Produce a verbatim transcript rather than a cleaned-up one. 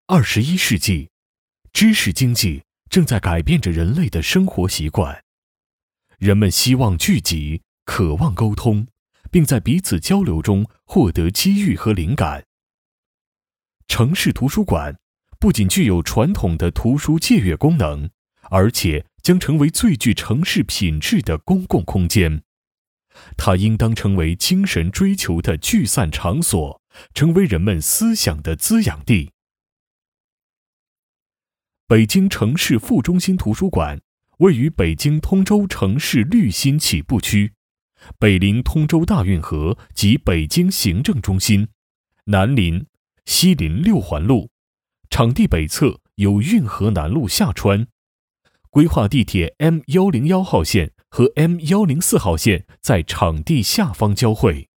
二十一世纪，知识经济正在改变着人类的生活习惯。人们希望聚集，渴望沟通，并在彼此交流中获得机遇和灵感。城市图书馆不仅具有传统的图书借阅功能，而且将成为最具城市品质的公共空间。它应当成为精神追求的聚散场所，成为人们思想的滋养地。北京城市副中心图书馆位于北京通州城市绿心起步区，北临通州大运河及北京行政中心，南临、西临六环路，场地北侧有运河南路下穿，规划地铁 M 一零一号线和 M 一零四号线在场地下方交汇。